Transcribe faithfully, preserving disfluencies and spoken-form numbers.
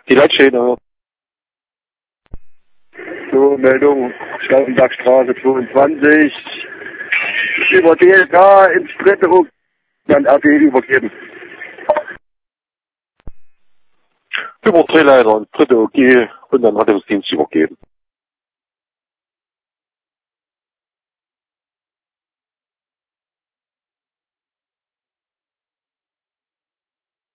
Die Leitschäne. So, Meldung, Stauffenbergstraße zweiundzwanzig. Über D L K ins dritte Ruck an R T übergeben. Über Drehleiter und dritte O G und dann Rettungsdienst übergeben.